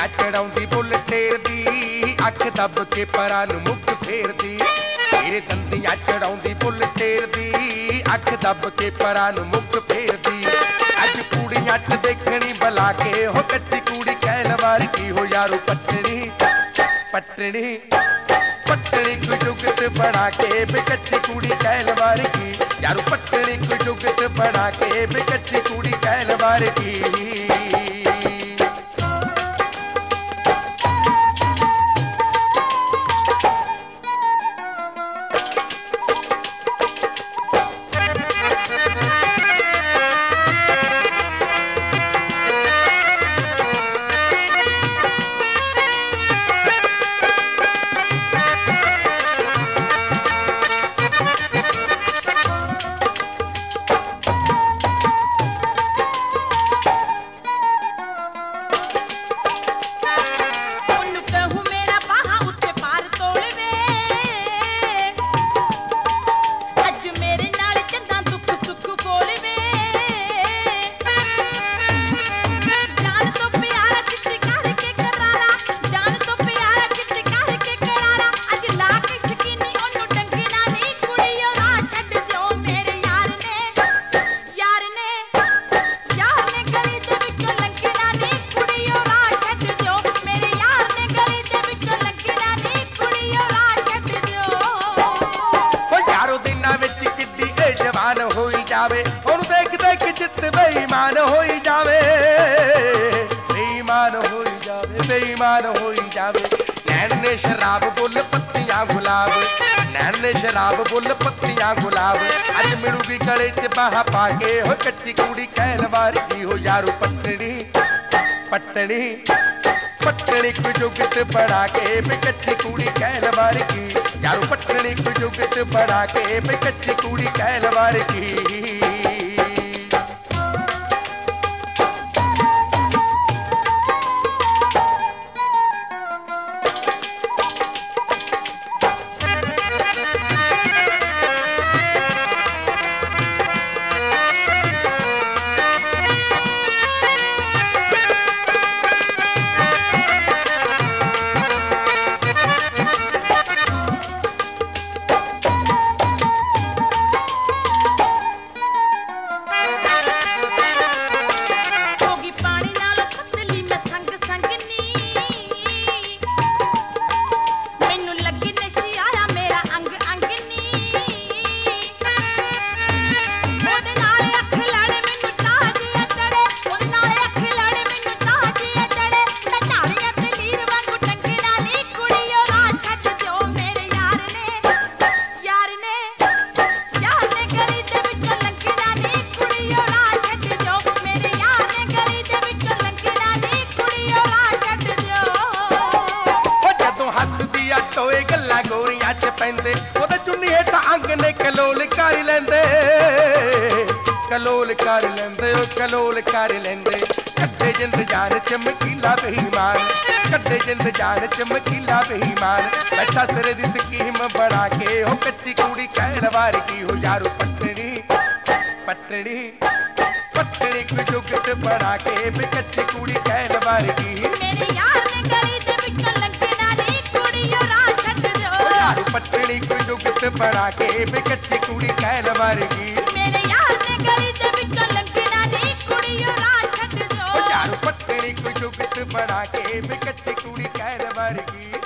ਦੰਦੀਆਂ ਚੜਾਉਂਦੀ ਬੁੱਲ ਟੇਰਦੀ, ਅੱਖ ਦੱਬ ਕੇ ਪਰਾਂ ਨੂੰ ਮੁੱਖ ਫੇਰਦੀ। ਮੇਰੇ ਦੰਦੀਆਂ ਚੜਾਉਂਦੀ ਬੁੱਲ ਟੇਰਦੀ, ਅੱਖ ਦੱਬ ਕੇ ਪਰਾਂ ਨੂੰ ਮੁੱਖ ਫੇਰਦੀ। ਅੱਜ ਕੁੜੀਆਂ ਚ ਦੇਖਣੀ ਬੁਲਾ ਕੇ ਹੋ ਕੱਚੀ ਕੁੜੀ ਕਹਿਣ ਵਾਰ ਕੀ ਹੋ ਯਾਰੋ ਪੱਟਣੀ ਪੱਟਣੀ ਪੱਟਣੀ ਕੋਈ ਜੁਗਤ ਬਣਾ ਕੇ ਬੇ ਕੱਚੀ ਕੁੜੀ ਕਹਿਣ ਵਾਰ ਕੀ ਯਾਰੋ ਪੱਟਣੀ ਕੋਈ ਜੁਗਤ ਬਣਾ ਕੇ ਬੇ ਕੱਚੀ ਕੁੜੀ ਕਹਿਣ ਵਾਰ ਕੀ। ਹੋਈ ਜਾਵੇ ਉਹਨੂੰ ਦੇਖ ਦੇਖ ਚਿੱਤ ਬੇਈਮਾਨ ਹੋਈ ਜਾਵੇ, ਬੇਈਮਾਨ ਹੋਈ ਜਾਵੇ, ਬੇਈਮਾਨ ਹੋਈ ਜਾਵੇ। ਨੈਣ ਨੇ ਸ਼ਰਾਬ ਬੁੱਲ ਪੱਤੀਆਂ ਗੁਲਾਬ, ਨੈਣ ਨੇ ਸ਼ਰਾਬ ਬੁੱਲ ਪੱਤੀਆਂ ਗੁਲਾਬ। ਅੱਜ ਮਿਲੂਗੀ ਗਲੇ ਚ ਬਾਹਾਂ ਪਾ ਕੇ ਹੋ ਕੱਚੀ ਕੁੜੀ ਕਹਿਣ ਵਾਰ ਕੀ ਹੋ ਯਾਰੋ ਪੱਟਣੀ ਪੱਟਣੀ ਪੱਟਣੀ ਕੋਈ ਜੁਗਤ ਬਣਾ ਕੇ ਬੇ ਕੱਚੀ ਕੁੜੀ ਕਹਿਣ ਵਾਰ ਕੀ ਯਾਰੋ ਪੱਟਣੀ ਕੋਈ ਜੁਗਤ ਬਣਾ ਕੇ ਬੇ ਕੱਚੀ ਕੁੜੀ ਕਹਿਣ ਵਾਰ ਕੀ। ਟੋਏ ਗੱਲਾਂ ਗੋਰੀਆਂ ਚ ਪੈਂਦੇ ਉਹਦੇ ਚੁੰਨੀ ਹੇਠਾਂ ਅੰਗ ਨੇ ਕਲੋਲ ਕਰ ਲੈਂਦੇ, ਕਲੋਲ ਕਰ ਲੈਂਦੇ, ਉਹ ਕਲੋਲ ਕਰ ਲੈਂਦੇ। ਕੱਢੇ ਜਿੰਦ ਜਾਨ ਚਮਕੀਲਾ ਬੇਈਮਾਨ, ਕੱਢੇ ਜਿੰਦ ਜਾਨ ਚਮਕੀਲਾ ਬੇਈਮਾਨ। ਬੈਠਾ ਸਿਰੇ ਦੀ ਸਕੀਮ ਬਣਾ ਕੇ ਉਹ ਕੱਚੀ ਕੁੜੀ ਕਹਿਣ ਵਾਰ ਕੀ ਹੋ ਯਾਰੋ ਪੱਟਣੀ ਪੱਟਣੀ ਪੱਟਣੀ ਕੋਈ ਜੁਗਤ ਬਣਾ ਕੇ ਬੇ ਕੱਚੀ ਕੁੜੀ ਕਹਿਣ ਵਾਰ ਕੀ। ਮੇਰੇ ਯਾਰ ਨੇ ਗਲੀ ਦੇ ਵਿੱਚੋਂ ਲੰਘਣਾ ਨੀ ਕੁੜੀਓ ਰਾਹ ਛੱਡ ਦਿਓ, ਯਾਰ ਪੱਟਣੀ ਕੋਈ ਜੁਗਤ ਬਣਾ ਕੇ ਬੇ ਕੱਚੀ ਕੁੜੀ ਕਹਿਣ ਵਾਰ ਕੀ। ਮੇਰੇ ਯਾਰ ਨੇ ਗਲੀ ਦੇ ਵਿੱਚੋਂ ਲੰਘਣਾ ਨੀ ਕੁੜੀਓ ਰਾਹ ਛੱਡ ਦਿਓ, ਯਾਰ ਪੱਟਣੀ ਕੋਈ ਜੁਗਤ ਬਣਾ ਕੇ ਬੇ ਕੱਚੀ ਕੁੜੀ ਕਹਿਣ ਵਾਰ ਕੀ।